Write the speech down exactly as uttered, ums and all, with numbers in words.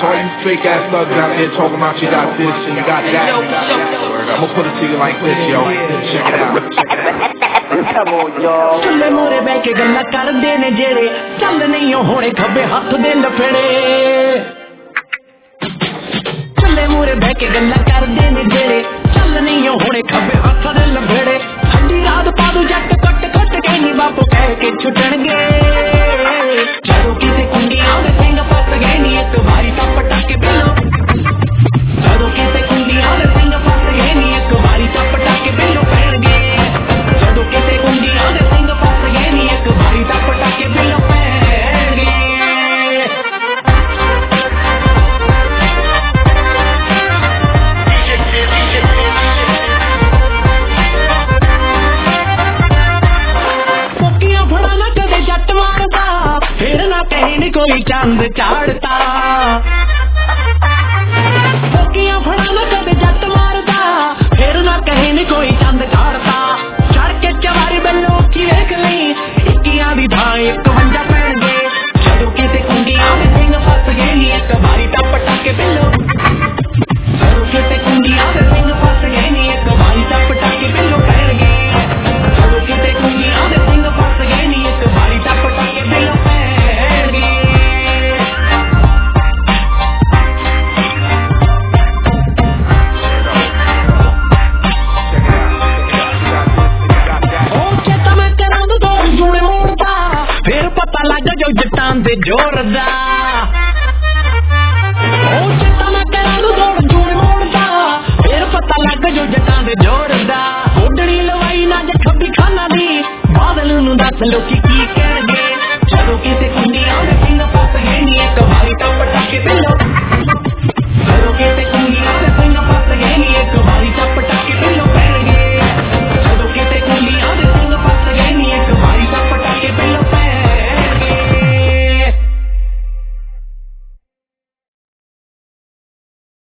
So all you fake ass thugs out there talking about you got this and you got that, I'ma put it to you like this, yo. Check it out. चुल्ले मोरे बह के गल्ला करदे ने जेड़े चल नहीं होने खब्बे हाथ दे लफड़े चुल्ले मोरे बह के गल्ला करदे ने जेड़े चल नहीं होने खब्बे हाथ दे लफड़े ठंडी रात पादू जट कट कट के नी बापू कह के छुटणगे चलो किसे कुंडियां दे सिंग फस गए नी एक बारी टप टके बिलो चलो किसे कुंडियां दे सिंग फस गए नी एक बारी टप टके बिलो पैणगे चलो किसे कुंडियां दे सिंग फस गए नी एक बारी टप टके बिलो पैणगे कोकियां फड़ाना कदे जट मारदा फिर ना कहने कोई चंद चाड़ता कोकियां फड़ाना कदे जट मारदा फिर ना कहने कोई चंद चाड़ता चढ़ के चवारी बल्लो की देख ली इक्कियां दी थां इकवंजा पैणगे जदों किते कुंडियां दे सिंग फस गए नी एक बारी टप टके बिलो जदों किते कुंडियां दे सिंग फस गए नी एक बारी टप टके बिलो पैणगे जदों किते कुंडियां दे सिंग फस गए नी एक बारी टप टके बिलो पैणगे फिर पता लग जो जटां दे जोर दा ओ चेता मैं करा दू दौड़ जूने मोड़दा फिर पता लग जो जटां दे जोर दा ओडणी लवाई ना जे खब्बी खाना दी बादल नूं दस लोकी की कहणगे चलो किते